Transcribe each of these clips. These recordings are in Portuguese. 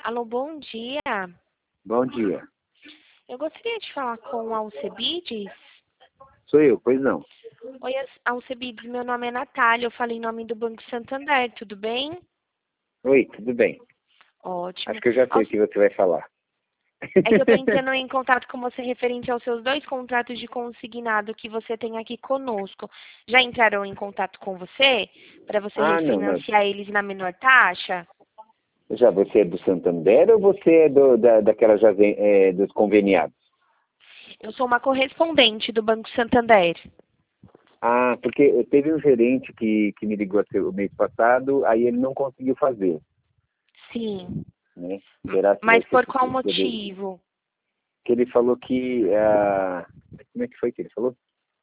Alô, bom dia. Bom dia. Eu gostaria de falar com o Alcebides. Sou eu, pois não. Oi, Alcebides, meu nome é Natália, eu falei em nome do Banco Santander, tudo bem? Oi, tudo bem? Ótimo. Acho que eu já sei o que você vai falar. É que eu estou entrando em contato com você referente aos seus 2 contratos de consignado que você tem aqui conosco. Já entraram em contato com você para você Não. refinanciar eles na menor taxa? Já você é do Santander ou você é daquela dos conveniados? Eu sou uma correspondente do Banco Santander. Porque teve um gerente que me ligou o mês passado, aí ele não conseguiu fazer, Sim. né? Será que vai Mas ser por qual possível dele? motivo? Que ele falou que... como é que foi que ele falou?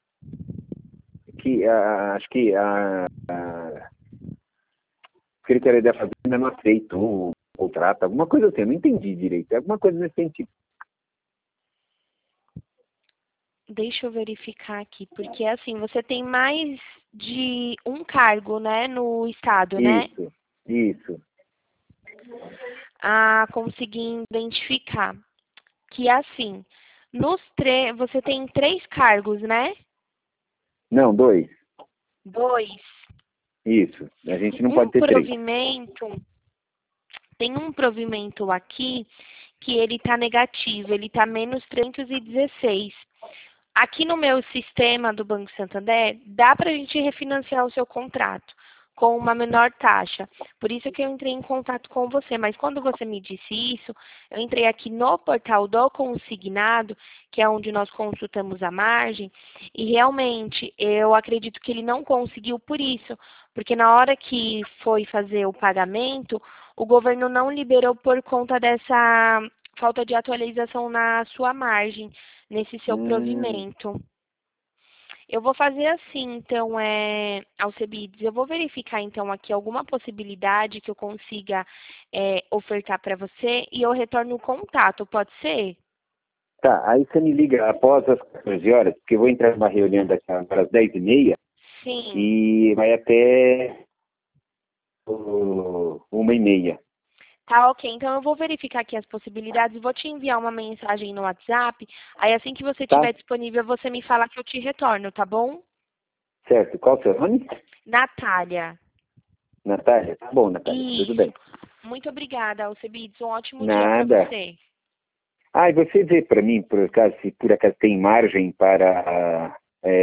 Que acho que a Secretaria da Fazenda não aceitou o contrato, alguma coisa assim, eu não entendi direito, alguma coisa nesse sentido. Deixa eu verificar aqui, porque assim, você tem mais de um cargo, né, no estado, né? Isso. A conseguir identificar. Que assim, você tem 3 cargos, né? Não, 2. 2. Isso. A gente não pode Um ter 3. provimento, tem um provimento aqui que ele tá negativo, ele tá menos 316. Aqui no meu sistema do Banco Santander, dá para a gente refinanciar o seu contrato com uma menor taxa. Por isso que eu entrei em contato com você. Mas quando você me disse isso, eu entrei aqui no portal do consignado, que é onde nós consultamos a margem, e realmente eu acredito que ele não conseguiu por isso, porque na hora que foi fazer o pagamento, o governo não liberou por conta dessa falta de atualização na sua margem, nesse seu Hum, provimento. Eu vou fazer assim, então, Alcebides, eu vou verificar, então, aqui alguma possibilidade que eu consiga ofertar para você e eu retorno o contato, pode ser? tá, aí você me liga após as 14 horas, porque eu vou entrar numa reunião daqui às 10h30 Sim. e vai até 1h30. Tá, ok. Então, eu vou verificar aqui as possibilidades e vou te enviar uma mensagem no WhatsApp. Aí, assim que você Tá? estiver disponível, você me fala que eu te retorno, tá bom? Certo. Qual o seu nome? Natália. Natália? Tá bom, Natália. Tudo Isso. bem. Muito obrigada, Alcebides. Um ótimo dia para Nada. você. E você vê para mim, por acaso, se por acaso tem margem para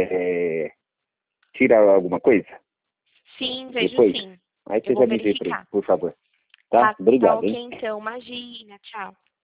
tirar alguma coisa? Sim, vejo Depois. sim. Aí Eu você vou já me vê para verificar. por favor. Tá? Tá Obrigado, ok hein? então, imagina, tchau.